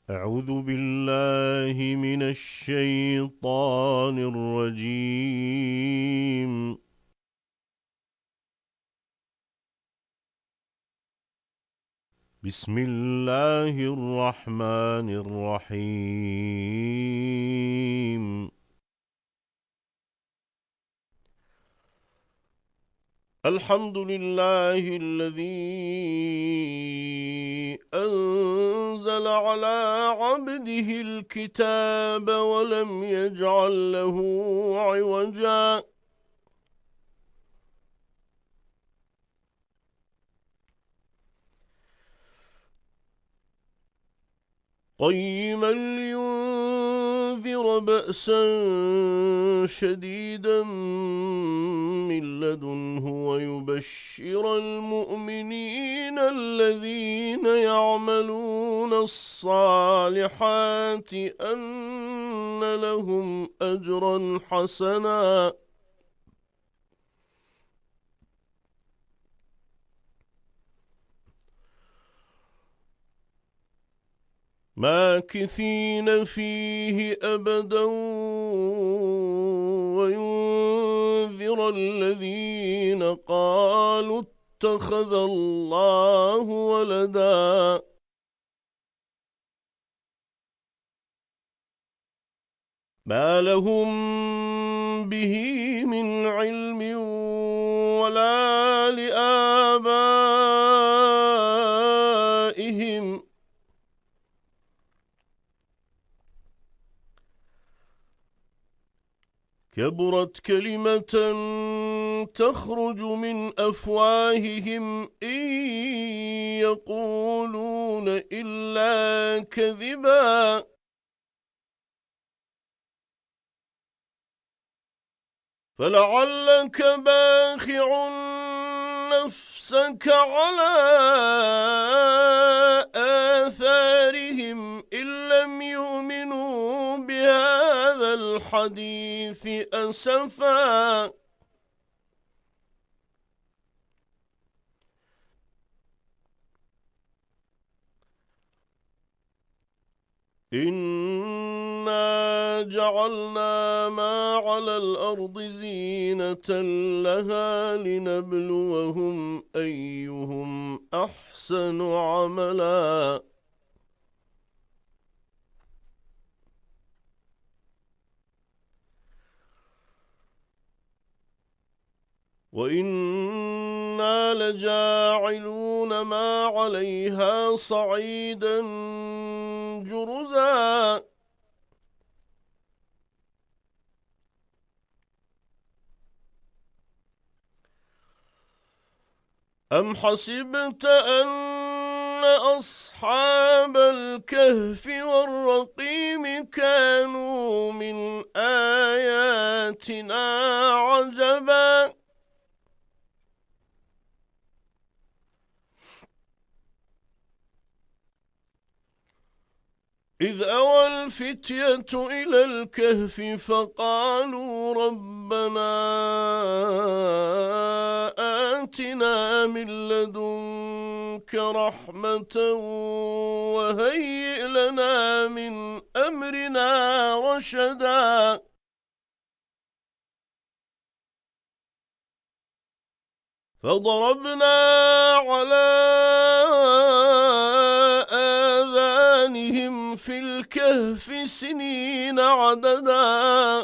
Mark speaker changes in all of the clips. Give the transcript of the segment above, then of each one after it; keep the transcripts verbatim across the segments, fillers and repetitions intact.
Speaker 1: أعوذ بالله من الشيطان الرجيم. بسم الله الرحمن الرحيم. الحمد لله الذي أنزل على عبده الكتاب ولم يجعل له عوجا قيما لينذر بأسا شديدا من لدنه ويبشر المؤمنين الذين يعملون الصالحات أن لهم أجرا حسنا ماكثين فيه أبدا وينذر الذين قالوا اتخذ الله ولدا ما لهم به من علم ولا لآبائهم كبرت كلمة تخرج من أفواههم إن يقولون إلا كذبا فلعلك باخع نفسك على آثارهم إن لم يؤمنوا بهذا الحديث أسفا إنا جعلنا ما على الأرض زينة لها لنبلوهم أيهم أحسن عملا وإنا لجاعلون ما عليها صعيدا جرزا أم حسبت أن أصحاب الكهف والرقيم كانوا من آياتنا عجبا إذ أوى الفتية إلى الكهف فقالوا ربنا آتنا من لدنك رحمة وهيئ لنا من أمرنا رشدا فضربنا على آذانهم في الكهف سنين عددا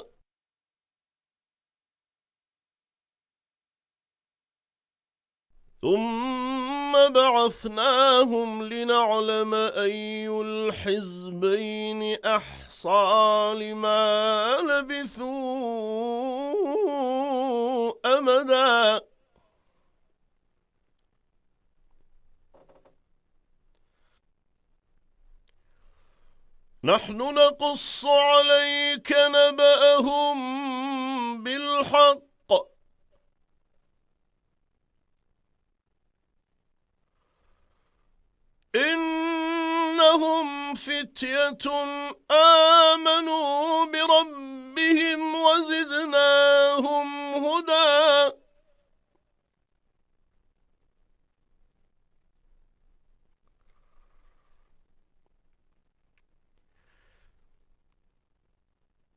Speaker 1: ثم بعثناهم لنعلم أي الحزبين أحصى لما لبثوا أمدا نحن نقص عليك نبأهم بالحق إنهم فتية آمنوا بربهم وزدناهم هدى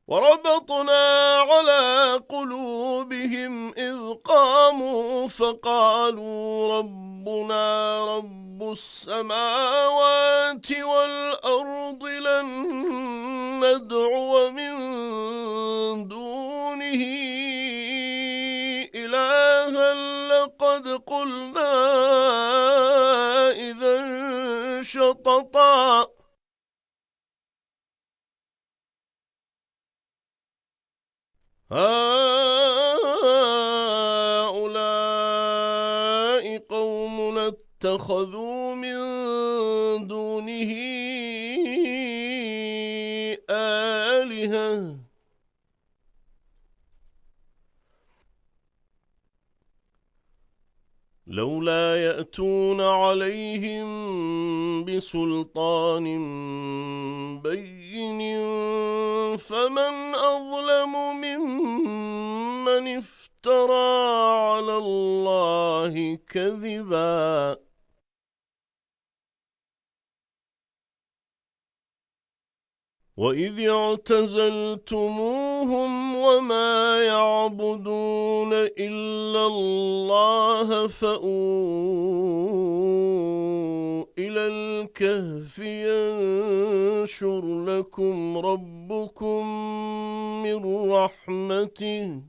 Speaker 1: وربطنا على قلوبهم إذ قاموا فقالوا ربنا رب السماوات والأرض لن ندعو من دونه إلها لقد قلنا إذا شططا هؤلاء قومنا اتخذوا من دونه آلهة لولا يأتون عليهم بسلطان بين فمن أظلم ممن افترى على الله كذبا وإذ اعتزلتموهم وما يعبدون إلا الله فأووا إلى الكهف ينشر لكم ربكم من رحمته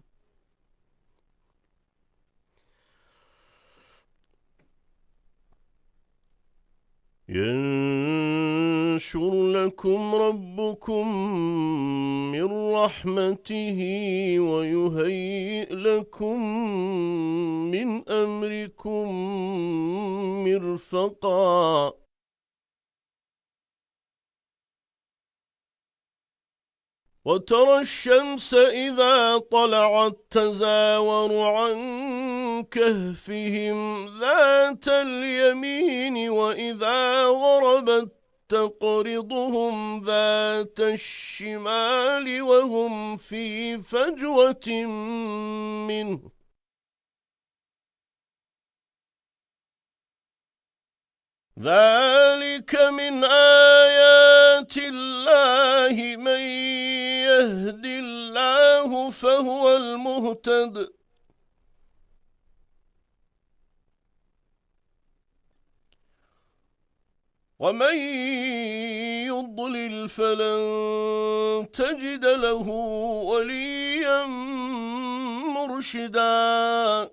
Speaker 1: ينشر لكم ربكم من رحمته ويهيئ لكم من أمركم مرفقا وترى الشمس إذا طلعت تزاور عن كهفهم ذات اليمين وإذا غربت تقرضهم ذات الشمال وهم في فجوة منه ذلك من آيات الله من يهد الله فهو المهتد ومن يضلل فلن تجد له وليا مرشدا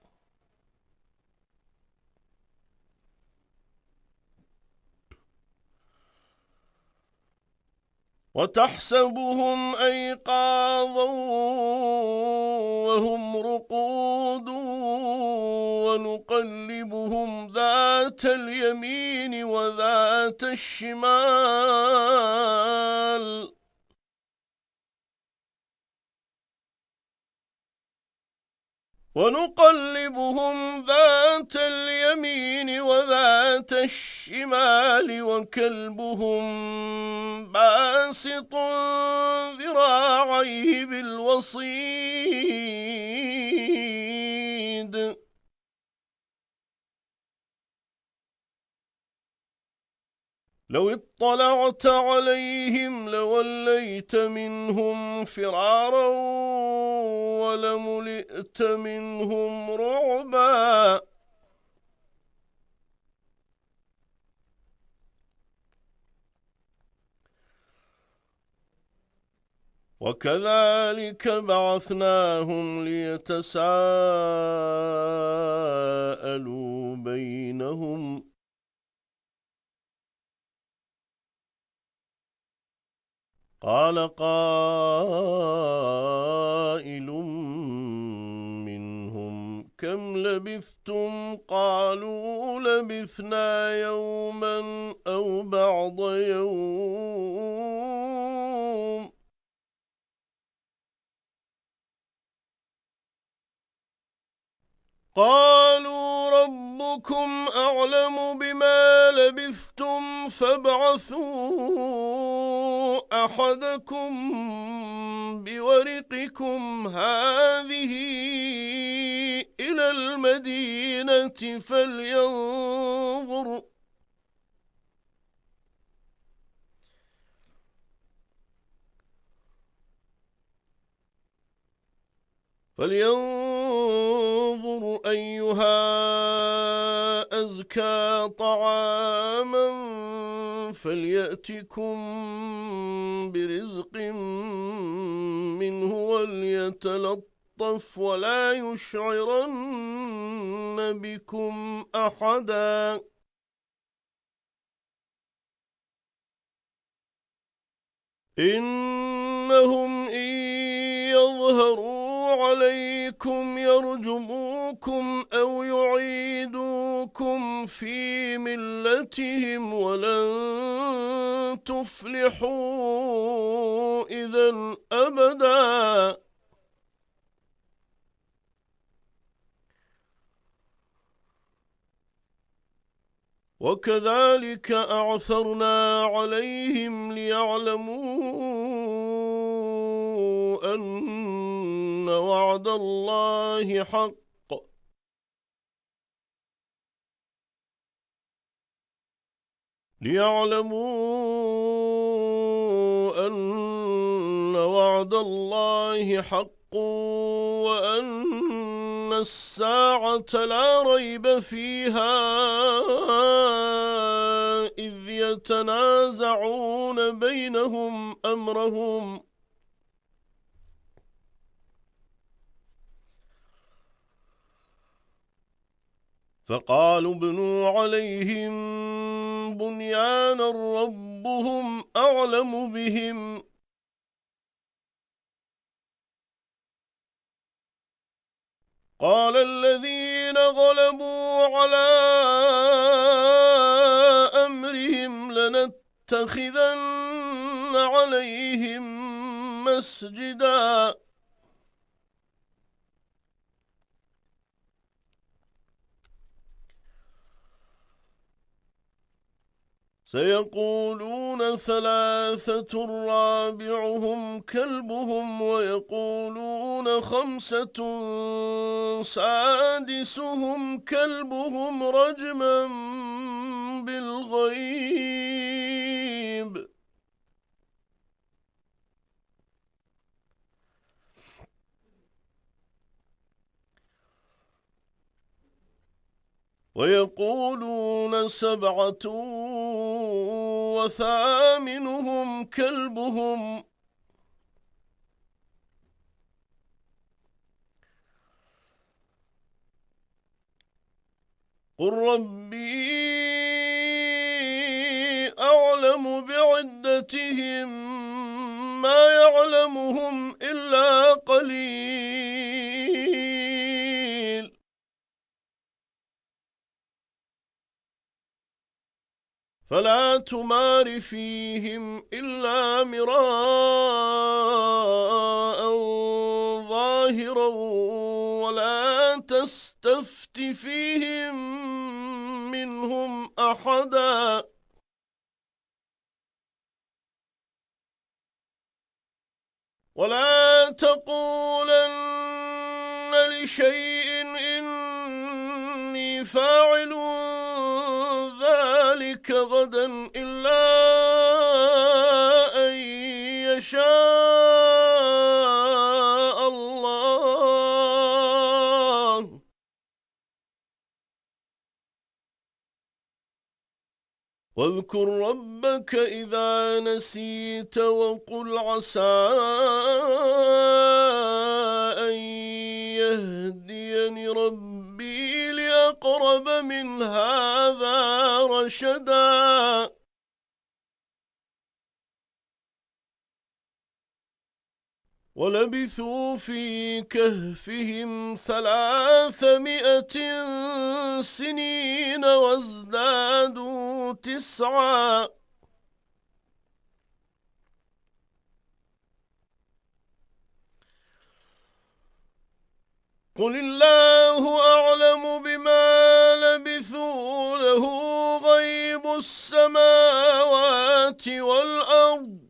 Speaker 1: وتحسبهم أيقاظا وهم رقود ونقلبهم ذات اليمين وذات الشمال ونقلبهم ذات اليمين وذات الشمال وكلبهم باسط ذراعيه بالوصيد لو اطلعت عليهم لوليت منهم فرارا ولملئت منهم رعبا وكذلك بعثناهم ليتساءلوا بينهم قال قائل منهم كم لبثتم قالوا لبثنا يوما أو بعض يوم قالوا ربكم أعلم بما لبثتم فابعثوا أحدكم بورقكم هذه إلى المدينة فلينظر فلينظر أيها أزكى طعاما فليأتكم برزق منه وليتلطف ولا يشعرن بكم أحدا إنهم إن يظهروا عليكم يرجموكم أو يعيدوكم في ملتهم ولن تفلحوا إذا أبدا وكذلك أعثرنا عليهم ليعلموا أن وعد الله حق ليعلموا أن وعد الله حق وأن الساعة لا ريب فيها إذ يتنازعون بينهم أمرهم فقالوا ابنوا عليهم بنيانا ربهم أعلم بهم قال الذين غلبوا على أمرهم لنتخذن عليهم مسجدا سيقولون ثلاثة رابعهم كلبهم ويقولون خمسة سادسهم كلبهم رجما بالغيب ويقولون سبعة وثامنهم كلبهم قل ربي أعلم بعدتهم ما يعلمهم إلا قليل فلا تمار فيهم إلا مراء ظاهرا ولا تستفت فيهم منهم أحدا ولا تقولن لشيء إني فاعل ذلك غدا إلا أن يشاء الله واذكر ربك إذا نسيت وقل عسى أن يهديني ربي لأقرب من هذا رشدا ولبثوا في كهفهم ثلاثمائة سنين وازدادوا تسعا قل الله أعلم بما لبثوا له غيب السماوات والأرض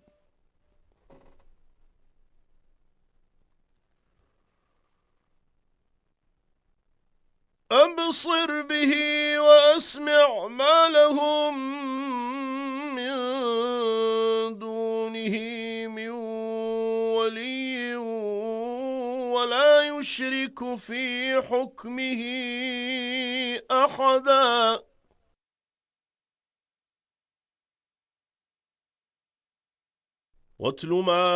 Speaker 1: أبصر به وأسمع ما لهم من دونه من ولي ولا يشرك يشرك في حكمه أحدا. واتل ما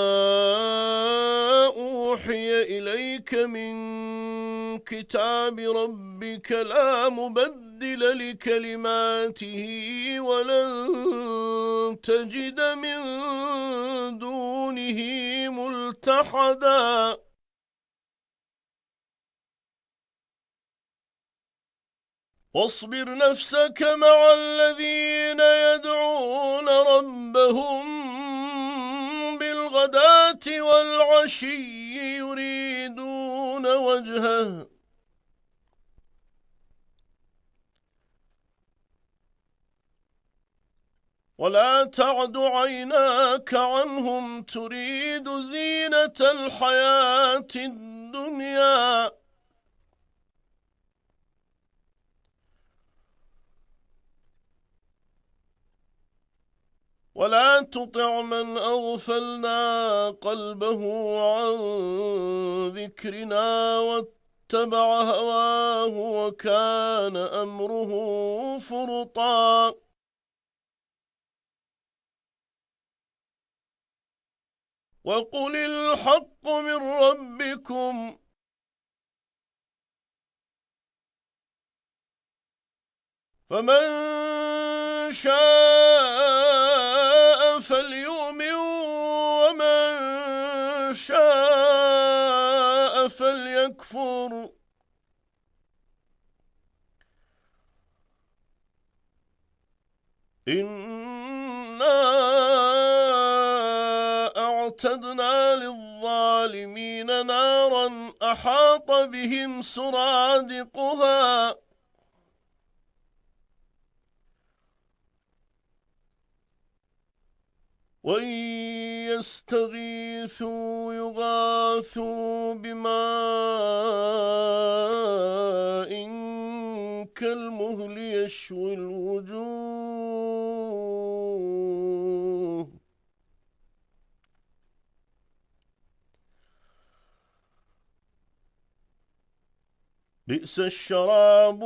Speaker 1: أوحي إليك من كتاب ربك لا مبدل لكلماته ولن تجد من دونه ملتحدا. واصبر نفسك مع الذين يدعون ربهم بالغداة والعشي يريدون وجهه ولا تعد عيناك عنهم تريد زينة الحياة الدنيا ولا تطع من أغفلنا قلبه عن ذكرنا واتبع هواه وكان أمره فرطا. وقل الحق من ربكم فمن شاء فليؤمن ومن شاء فليكفر. إنا أعتدنا للظالمين نارا أحاط بهم سرادقها وإن يستغيثوا يغاثوا بماء كالمهل يشوي الوجوه بئس الشراب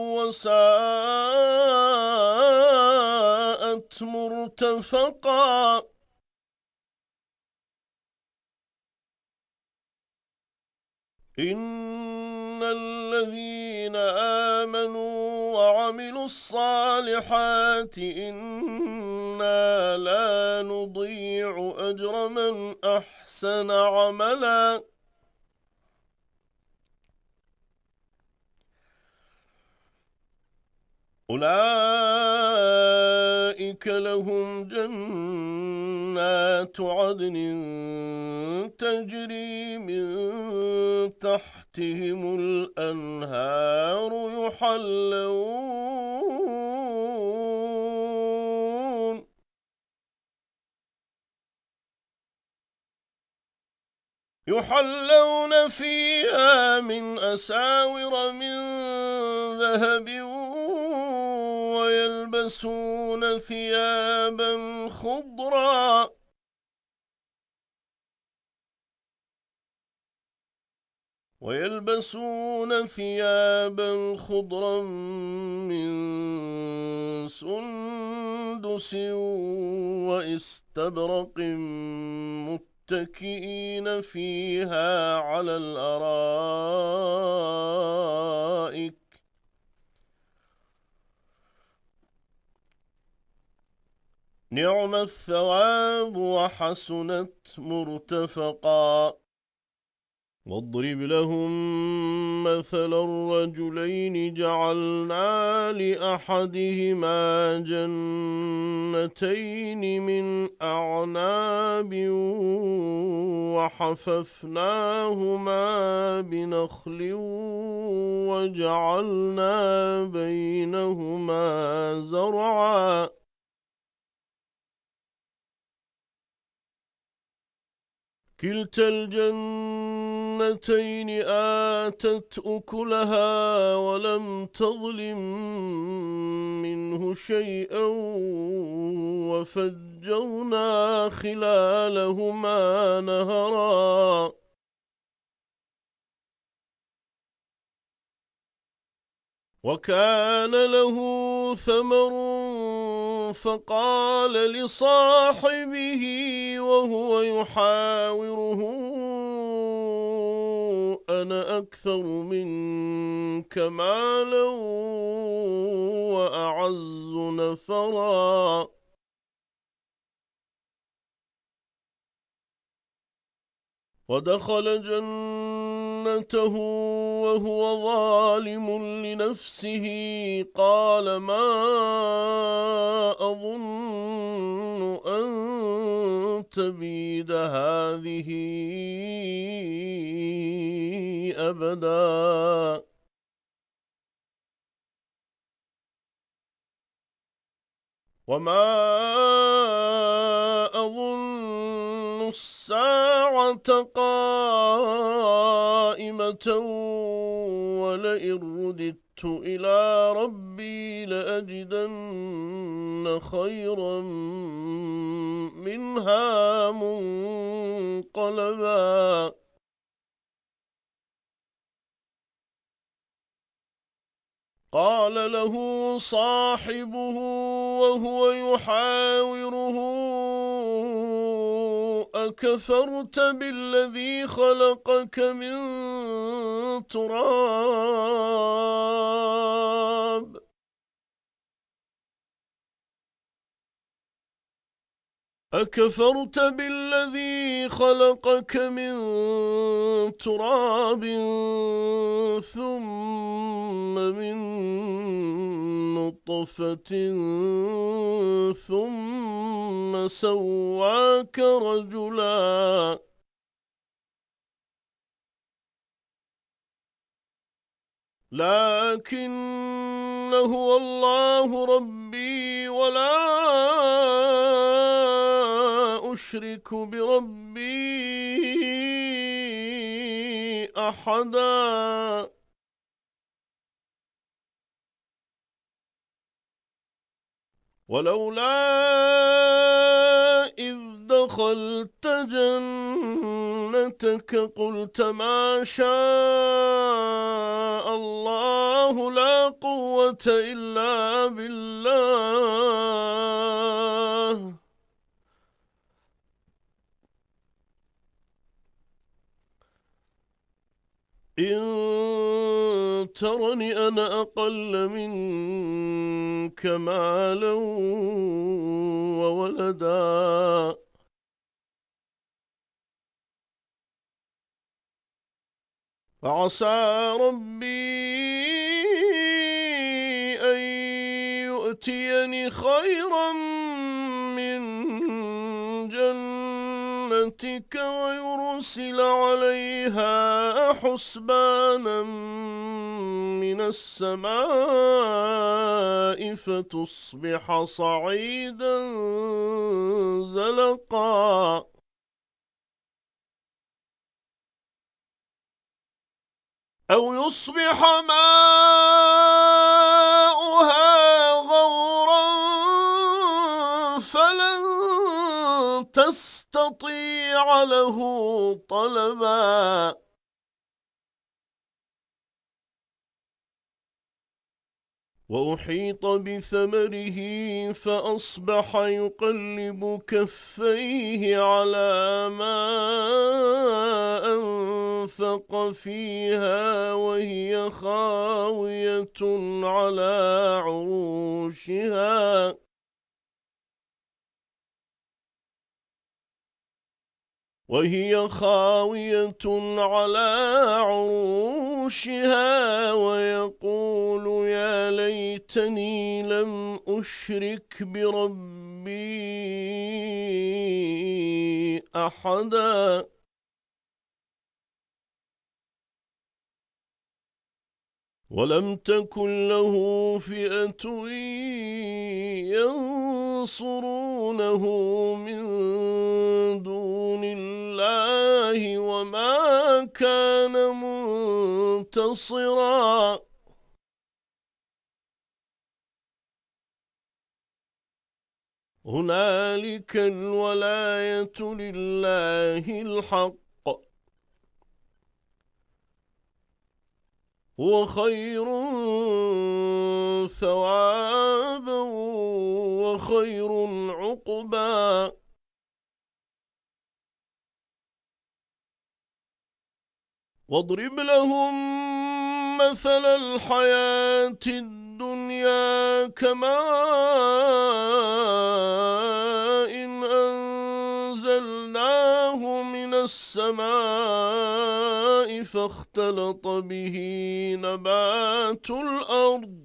Speaker 1: وساءت مرتفقا. إن الذين آمنوا وعملوا الصالحات إنا لا نضيع أجر من أحسن عملا. أولئك لهم جنات عدن تجري من تحتهم الأنهار يحلون يحلون فيها من أساور من ذهب ويلبسون ثيابا خضرا ويلبسون ثيابا خضرا من سندس واستبرق متكئين فيها على الأرائك نعم الثواب وحسنت مرتفقا. واضرب لهم مثل الرجلين جعلنا لأحدهما جنتين من أعناب وحففناهما بنخل وجعلنا بينهما زرعا كلتا الجنتين آتت أكلها ولم تظلم منه شيئا وفجرنا خلالهما نهرا وكان له ثمر فقال لصاحبه وهو يحاوره أنا أكثر منك مالا وأعز نفرا ودخل جنته وهو ظالم لنفسه قال ما أظن أن تبيد هذه أبدا وما أظن الساعة قائمة ولئن رددت إلى ربي لأجدن خيرا منها منقلبا قال له صاحبه وهو يحاوره أكفرت بالذي خلقك من تراب أكفرت بالذي خلقك من تراب ثم من نطفة ثم سواك رجلا لكن هو الله ربي ولا أشرك بربي أحدا ولولا إذ دخلت جنتك قلت ما شاء الله لا قوة إلا بالله إن ترني أنا أقل منك مالا وولدا فعسى ربي أن يؤتيني خيرا من جنتك ويرسل عليها حسبانا من السماء فتصبح صعيدا زلقا أو يصبح ماؤها غورا فلن تستطيع له طلبا وأحيط بثمره فأصبح يقلب كفيه على ما أنفق فيها وهي خاوية على عروشها وهي خاوية على عروشها ويقول يا ليتني لم أشرك بربي أحدا ولم تكن له فئة ينصرونه من دون الله وما كان منتصرا هنالك الولاية لله الحق هو خير ثوابا وخير عقبا. واضرب لهم مثل الحياة الدنيا كماء إن أنزلناه من السماء فاختلط به نبات الأرض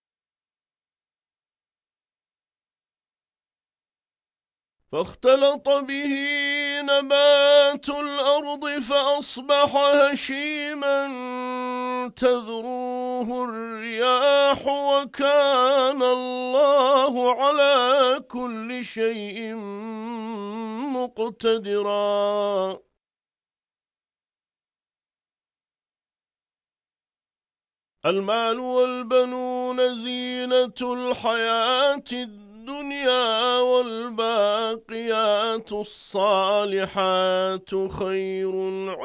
Speaker 1: فاختلط به نبات الأرض فأصبح هشيما تذروه الرياح وكان الله على كل شيء مقتدرا. المال والبنون زينة الحياة الدنيا والباقيات الصالحات خير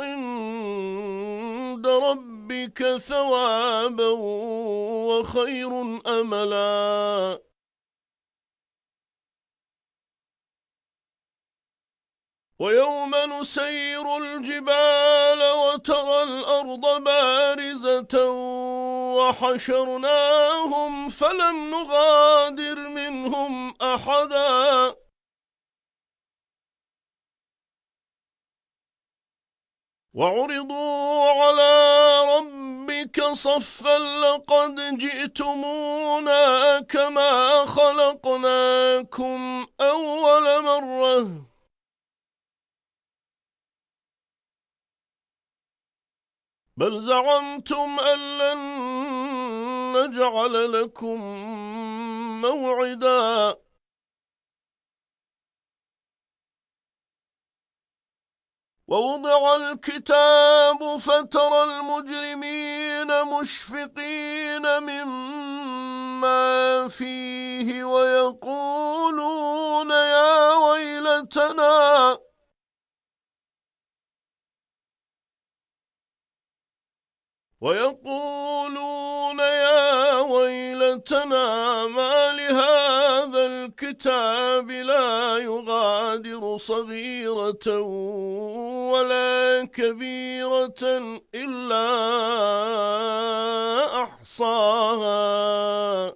Speaker 1: عند ربك ثوابا وخير أملا. ويوم نسير الجبال وترى الأرض بارزة وحشرناهم فلم نغادر منهم أحدا وعرضوا على ربك صفا لقد جئتمونا كما خلقناكم أول مرة بل زعمتم أن لن نجعل لكم موعدا. ووضع الكتاب فترى المجرمين مشفقين مما فيه ويقولون يا ويلتنا ويقولون يا ويلتنا ما لهذا الكتاب لا يغادر صغيرة ولا كبيرة إلا أحصاها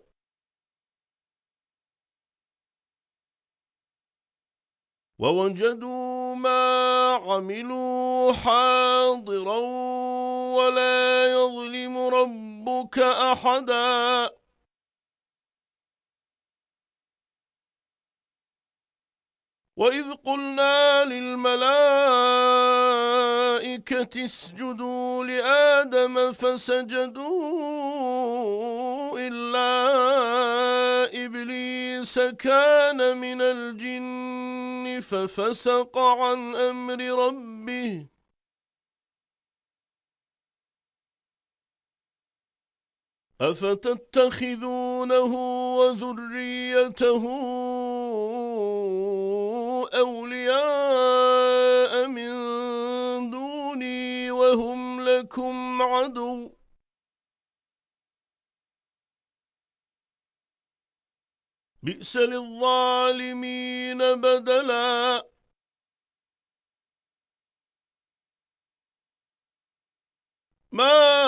Speaker 1: ووجدوا ما عملوا حاضرا ولا يظلم ربك أحدا. وإذ قلنا للملائكة اسجدوا لآدم فسجدوا إلا إبليس كان من الجن ففسق عن أمر ربه أفتتخذونه وذريته أولياء من دوني وهم لكم عدو بئس للظالمين بدلا. ما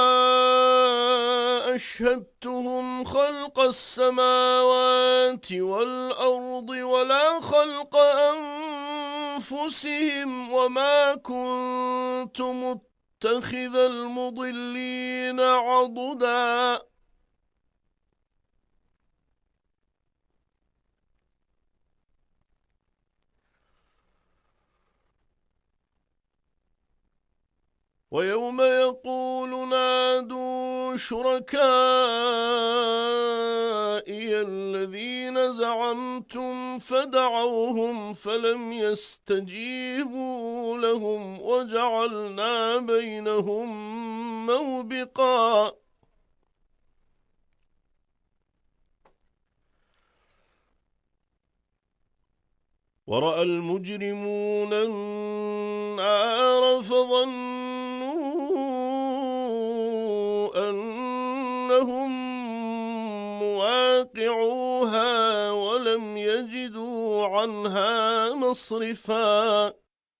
Speaker 1: أشهدتهم خلق السماوات والأرض ولا خلق أنفسهم وما كنت متخذ المضلين عضدا. ويوم يقول نادوا شركائي الذين زعمتم فدعوهم فلم يستجيبوا لهم وجعلنا بينهم موبقا. ورأى المجرمون النار فظنوا أن فَأَوْقِعُوهَا وَلَمْ يَجِدُوا عَنْهَا مَصْرِفًا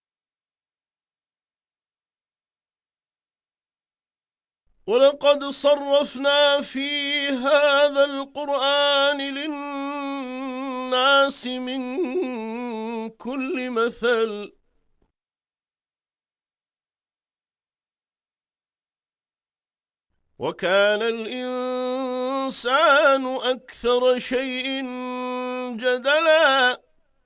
Speaker 1: وَلَقَدْ صَرَّفْنَا فِي هَذَا الْقُرْآنِ لِلنَّاسِ مِنْ كُلِّ مَثَلٍ وَكَانَ الْإِنسَانُ أَكْثَرَ شَيْءٍ جَدَلًا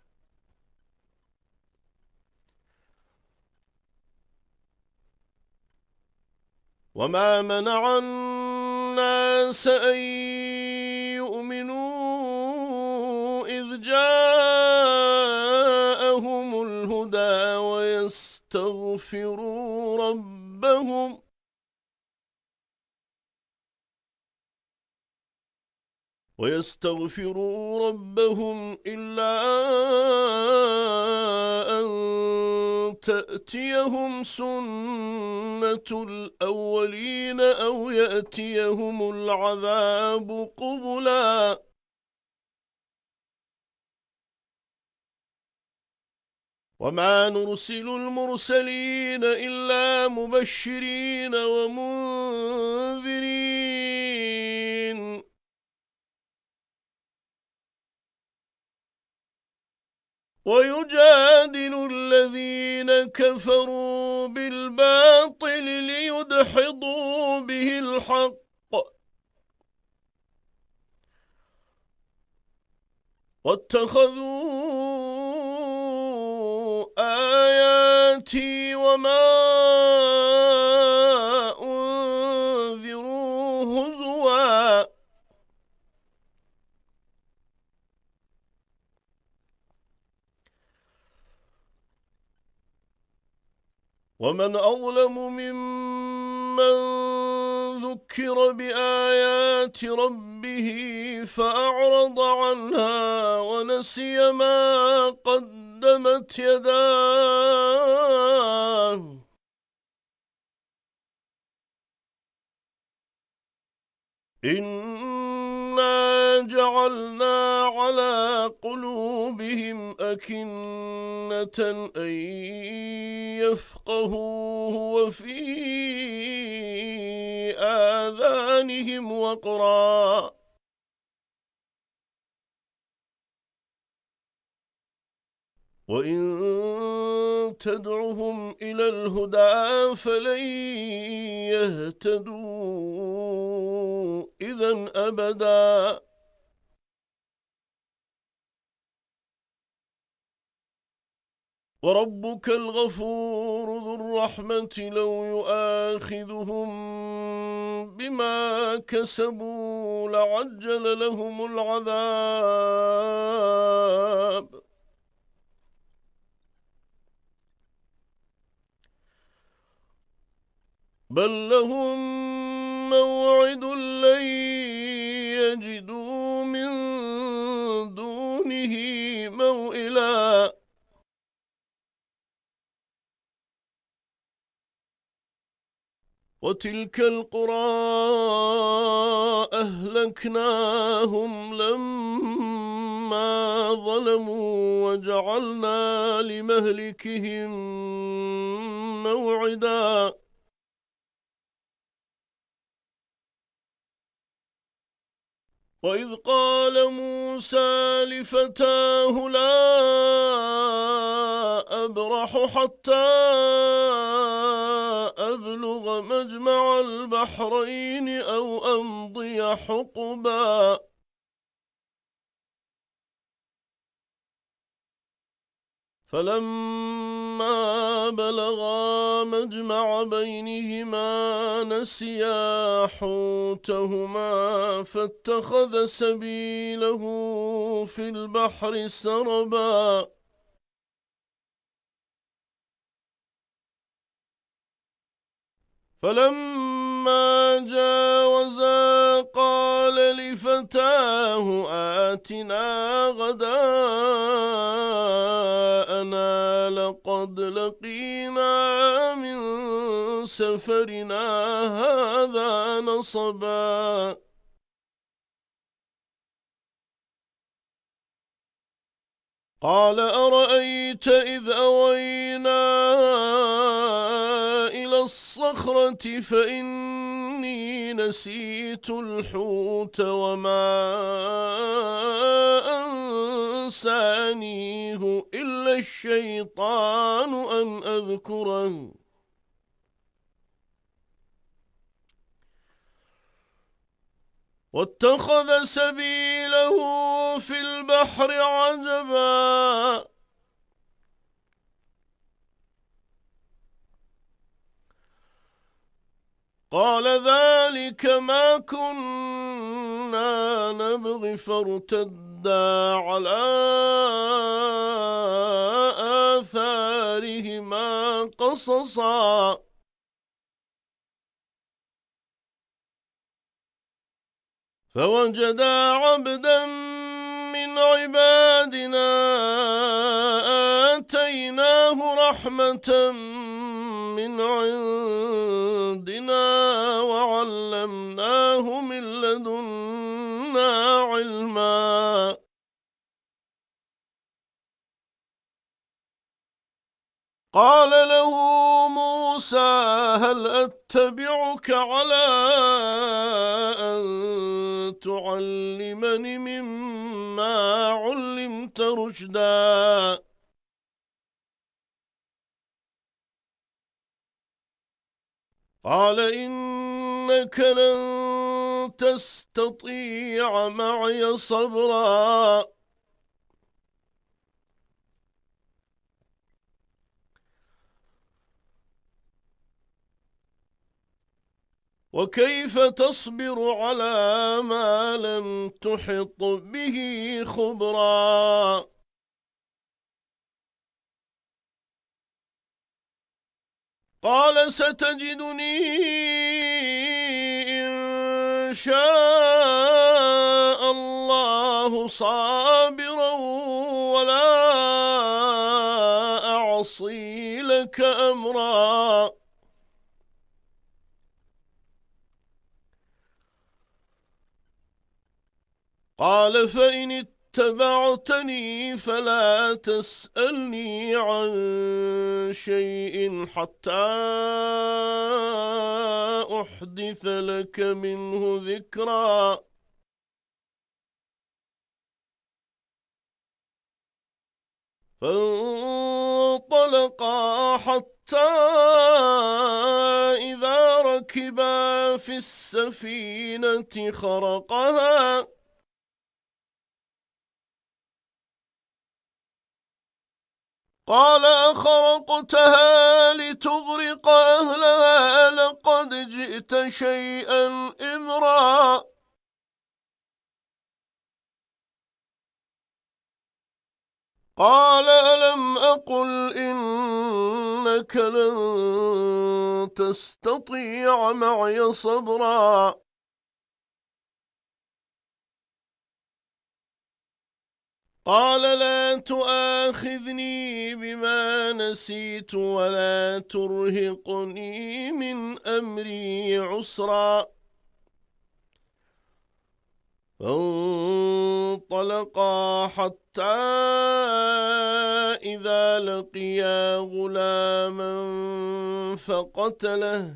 Speaker 1: وَمَا مَنَعَ النَّاسَ أَن يُؤْمِنُوا إِذْ جَاءَهُمُ الْهُدَى وَيَسْتَغْفِرُوا رَبَّهُمْ وَيَسْتَغْفِرُوا رَبَّهُمْ إِلَّا أَن تَأْتِيَهُمْ سُنَّةُ الْأَوَّلِينَ أَوْ يَأْتِيَهُمُ الْعَذَابُ قُبُلًا وَمَا نُرْسِلُ الْمُرْسَلِينَ إِلَّا مُبَشِّرِينَ وَمُنذِرِينَ وَيُجَادِلُ الَّذِينَ كَفَرُوا بِالْبَاطِلِ لِيُدْحِضُوا بِهِ الْحَقَّ وَاتَّخَذُوا آيَاتِي وَمَا أُنذِرُوا هُزُوًا وَمَنْ أَظْلَمُ مِمَّنْ ذُكِّرَ بِآيَاتِ رَبِّهِ فَأَعْرَضَ عَنْهَا وَنَسِيَ مَا قَدَّمَتْ يَدَاهُ إِنَّا جَعَلْنَا عَلَى قُلُوبِهِمْ أَكِنَّةً أَن يَفْقَهُوهُ وَفِي آذَانِهِمْ وَقْرًا وَإِن تَدْعُهُمْ إِلَى الْهُدَى فَلَن يَهْتَدُوا إِذًا أَبَدًا وَرَبُّكَ الْغَفُورُ ذُو الرَّحْمَةِ لَوْ يُؤَاخِذُهُم بِمَا كَسَبُوا لَعَجَّلَ لَهُمُ الْعَذَابَ بَل لَّهُم مَّوْعِدٌ لَّن يَجِدُوا مِن دُونِهِ مَوْئِلًا وَتِلْكَ الْقُرَىٰ أَهْلَكْنَاهُمْ لَمَّا ظَلَمُوا وَجَعَلْنَا لِمَهْلِكِهِم مَّوْعِدًا وَإِذْ قَالَ مُوسَىٰ لِفَتَاهُ لَا أَبْرَحُ حَتَّىٰ أَبْلُغَ مَجْمَعَ الْبَحْرَيْنِ أَوْ أَمْضِيَ حُقُبًا فَلَمَّا بَلَغَا مَجْمَعَ بَيْنِهِمَا نَسِيَا حُوتَهُمَا فَاتَّخَذَ سَبِيلَهُ فِي الْبَحْرِ سَرَبًا فَلَمَّا جَاوَزَا قَالَ لِفَتَاهُ آتِنَا غَدَاءَنَا لَقَدْ لَقِينَا مِن سَفَرِنَا هَٰذَا نَصَبًا قال أرأيت إذ أوينا إلى الصخرة فإني نسيت الحوت وما أنسانيه إلا الشيطان أن أذكره واتخذ سبيله في البحر عجبا قال ذلك ما كنا نبغي فارتدا على آثارهما قصصا فوجدا عبدا من عبادنا آتيناه رحمة من عندنا وعلمناه من لدنا علما قال له موسى هل أتبعك على أن تعلمني مما علمت رشدا قال إنك لن تستطيع معي صبرا وكيف تصبر على ما لم تحط به خبرا قال ستجدني إن شاء الله صابرا ولا أعصي لك أمرا قال فإن اتبعتني فلا تسألني عن شيء حتى أحدث لك منه ذكرا فانطلقا حتى إذا ركبا في السفينة خرقها قال أخرقتها لتغرق أهلها لقد جئت شيئا إمرا قال ألم أقل إنك لن تستطيع معي صبرا قال لا تؤاخذني بما نسيت ولا ترهقني من أمري عسرا فانطلقا حتى إذا لقيا غلاما فقتله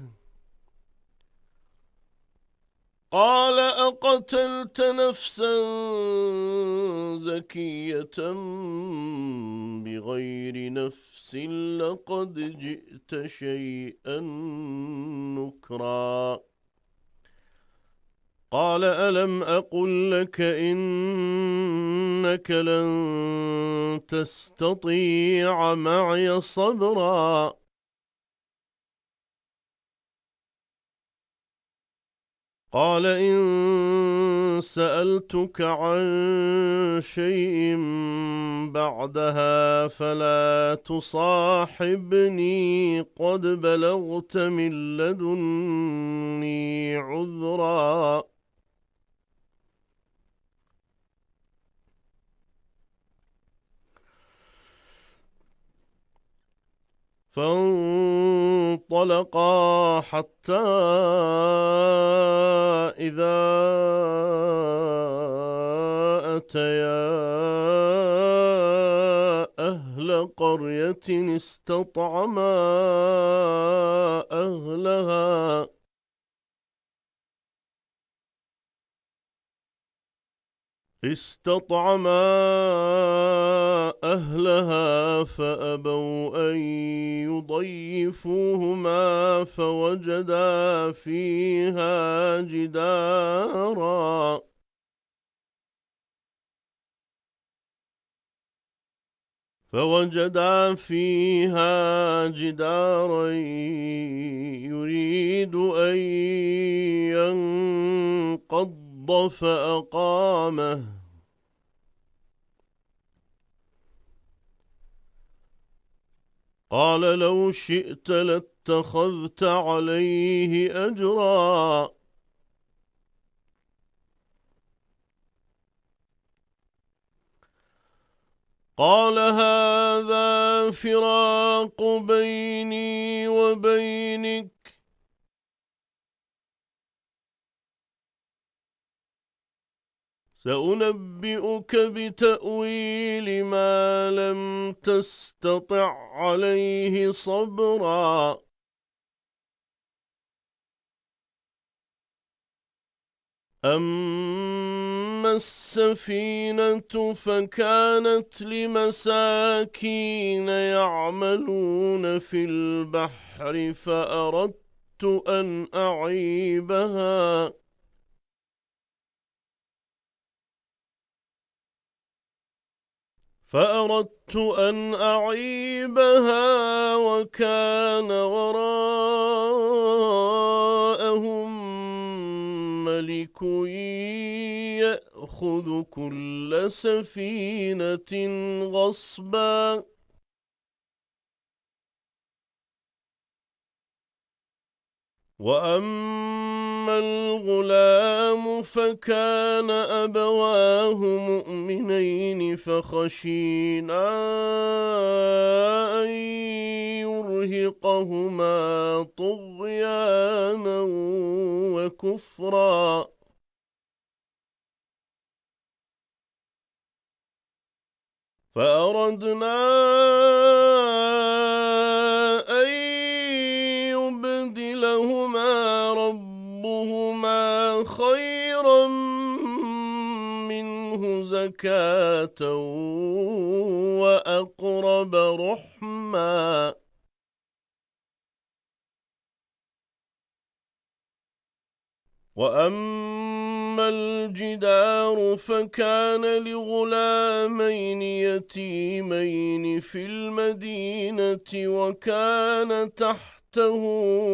Speaker 1: قال أقتلت نفسا زكية بغير نفس لقد جئت شيئا نكرا قال ألم أقل لك إنك لن تستطيع معي صبرا قال إن سألتك عن شيء بعدها فلا تصاحبني قد بلغت من لدني عذرا فانطلقا حتى إذا أتيا قرية استطعما أهلها استطعما أهلها فأبوا أن يضيفوهما فوجدا فيها جدارا فوجدا فيها جدارا يريد أن ينقض فأقامه قال لو شئت لاتخذت عليه أجرا قال هذا فراق بيني وبينك سأنبئك بتأويل ما لم تستطع عليه صبرا أما السفينة فكانت لمساكين يعملون في البحر فأردت أن أعيبها فأردت أن أعيبها وكان وراءهم ملك يأخذ كل سفينة غصبا وأما الغلام فكان أبواه مؤمنين فخشينا أن يرهقهما طغيانا وكفرا فأردنا أن يبدلهما ربهما خيرا منه زكاة وأقرب رحما وأما الجدار فكان لغلامين يتيمين في المدينة وكان تحته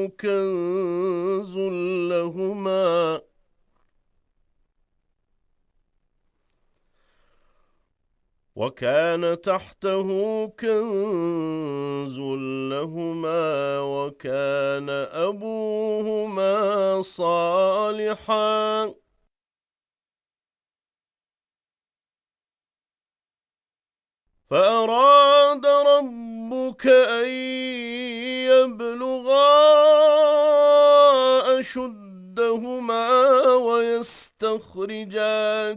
Speaker 1: كنز لهما وكان تحته كنز لهما وكان أبوهما صالحا فأراد ربك أن يبلغا أشدهما ويستخرجا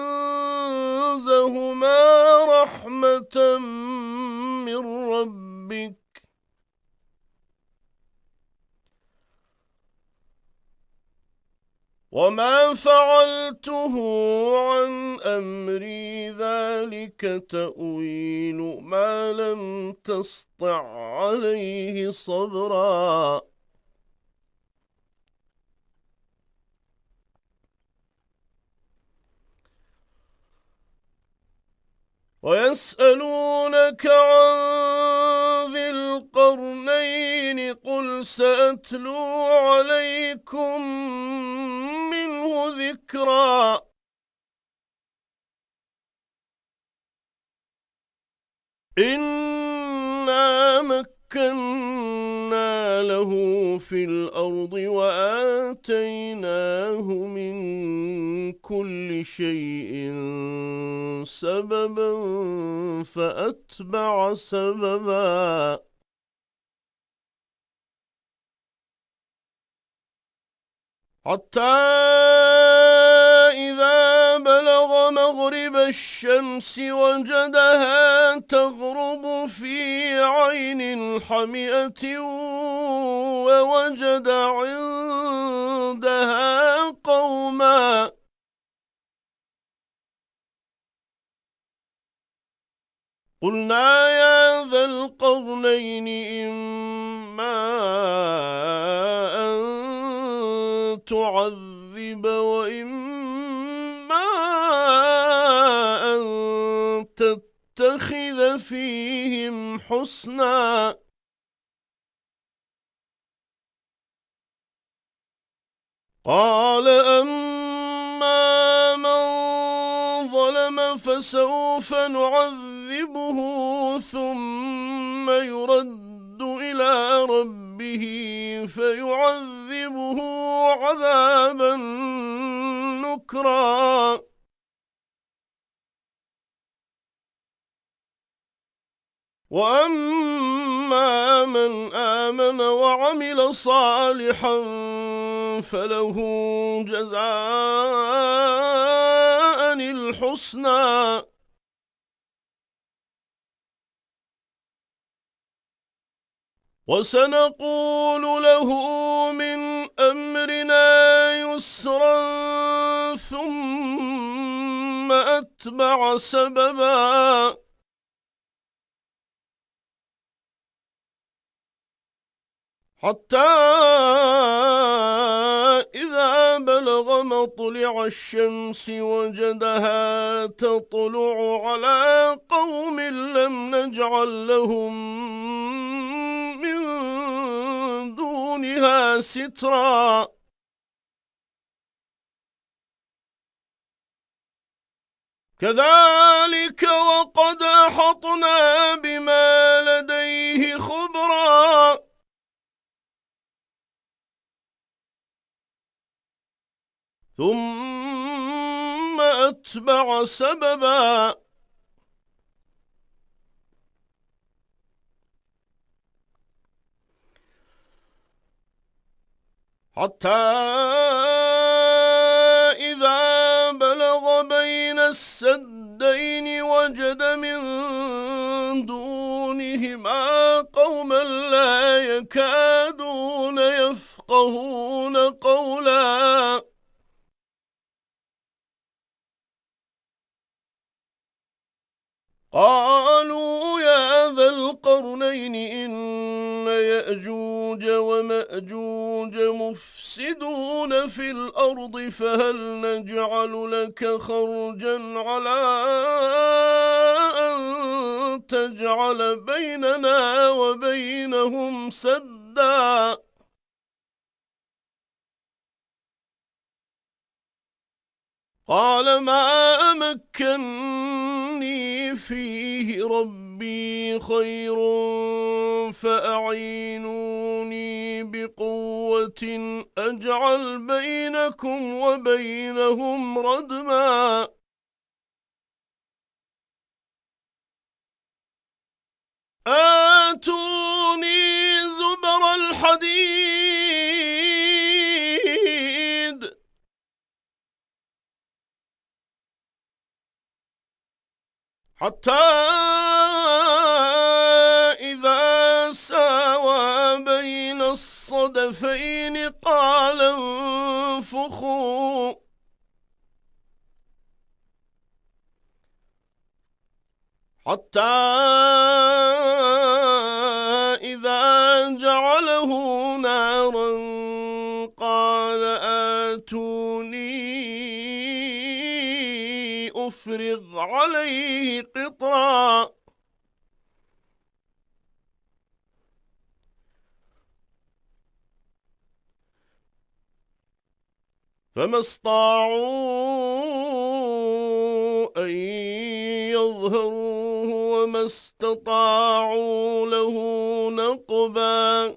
Speaker 1: كنزهما رحمة من ربك وما فعلته عن أمري ذلك تأويل ما لم تسطع عليه صبرا ويسألونك عن ذي القرنين قل سأتلو عليكم منه ذكرا إنا مكنا له في الأرض وآتيناه من كل شيء سببا فأتبع سببا حتى إذا بلغ مغرب الشمس وجدها تغرب في عين حمئة ووجد عندها قوما قلنا يا ذا القرنين إما أن تعذب وإما أن تتخذ فيهم حسنا قال أما من ظلم فسوف نعذبه ثم يرد إلى ربه فيعذبه عذابا نكرا وأما من آمن وعمل صالحا فله جزاء الحسنى وسنقول له من أمرنا يسرا ثم أتبع سببا حتى إذا بلغ مطلع الشمس وجدها تطلع على قوم لم نجعل لهم من دونها سترا كذلك وقد أحطنا بما لديه خبرا ثم أتبع سببا حتى إذا بلغ بين السدين وجد من دونهما قوما لا يكادون يفقهون قولا قالوا يا ذا القرنين إن يأجوج ومأجوج مفسدون في الأرض فهل نجعل لك خرجا على أن تجعل بيننا وبينهم سدا قال ما أمكنني فيه ربي خير فأعينوني بقوة أجعل بينكم وبينهم ردما آتوني زبر الحديد حتى إذا ساوى بين الصدفين قال انفخوا حتى إذا جعله نارا قال آتوني أفرغ عليه قطرا فما استطاعوا أن يظهروه وما استطاعوا له نقبا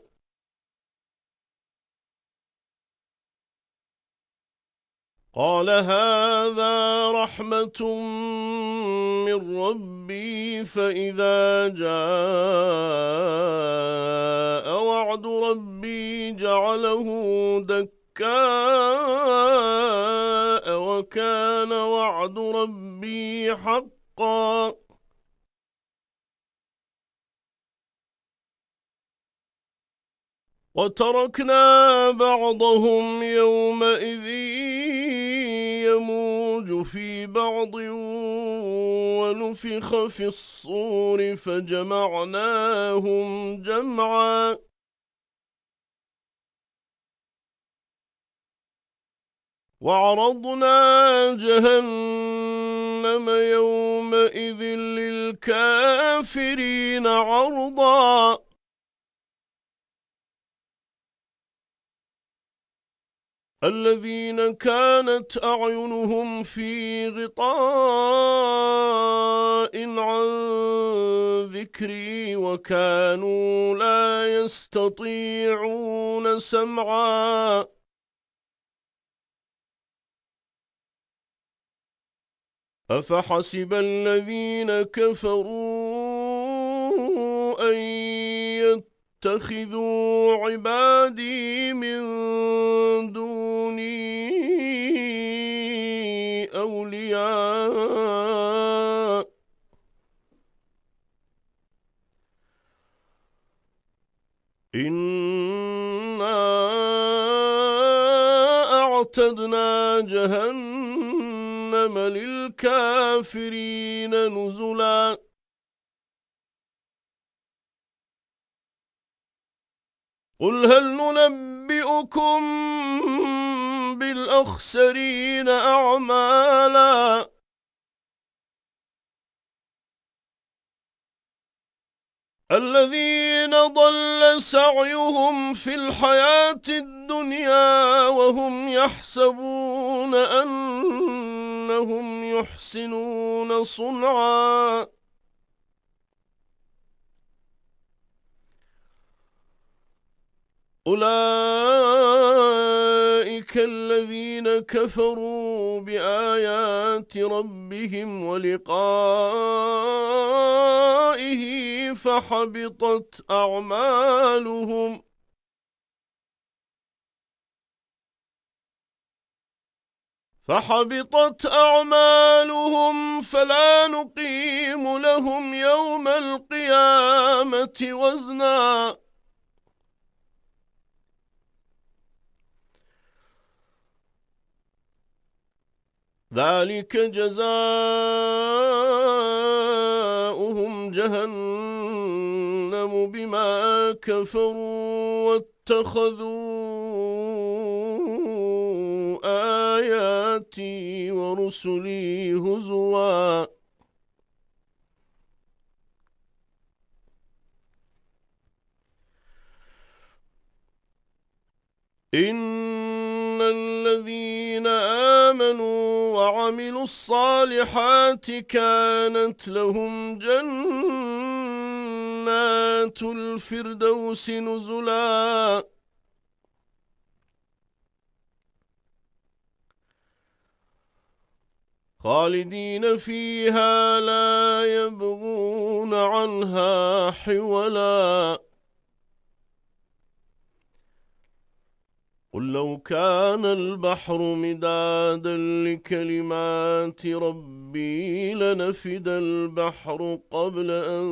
Speaker 1: قال هذا رحمة من ربي فإذا جاء وعد ربي جعله دكاء وكان وعد ربي حقا وتركنا بعضهم يومئذ يموج في بعض ونفخ في الصور فجمعناهم جمعا وعرضنا جهنم يومئذ للكافرين عرضا الذين كانت أعينهم في غطاء عن ذكري وكانوا لا يستطيعون سمعا أفحسب الذين كفروا أن يتخذوا عبادي من دوني أولياء إنا أعتدنا جهنم للكافرين نزلا قل هل ننبئكم بالأخسرين أعمالا الذين ضل سعيهم في الحياة الدنيا وهم يحسبون أنهم يحسنون صنعا أولئك الذين كفروا بآيات ربهم ولقائه فحبطت أعمالهم فحبطت أعمالهم فلا نقيم لهم يوم القيامة وزنا ذلك جزاؤهم جهنم بما كفروا واتخذوا آياتي ورسلي هزوا إن الذين آمنوا وعملوا الصالحات كانت لهم جنات الفردوس نزلا خالدين فيها لا يبغون عنها حولا قل لو كان البحر مدادا لكلمات ربي لنفد البحر قبل أن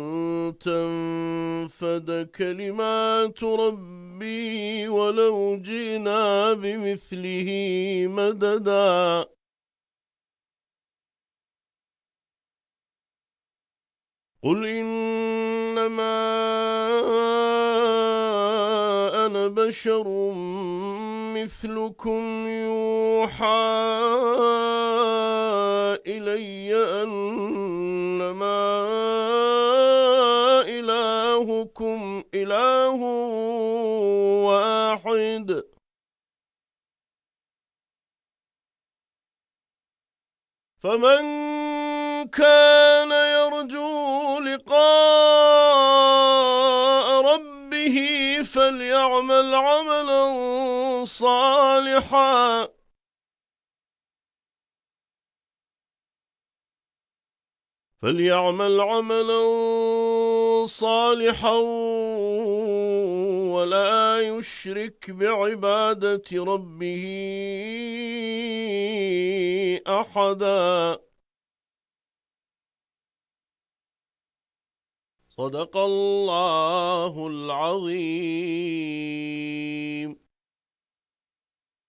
Speaker 1: تنفد كلمات ربي ولو جئنا بمثله مددا قل إنما أنا بشر مثلكم يوحى إلي أنما إلهكم إله واحد فمن كان يرجو لقاء ربه فليعمل عملا صالحا فليعمل عملا صالحا ولا يشرك بعبادة ربه أحدا صدق الله العظيم.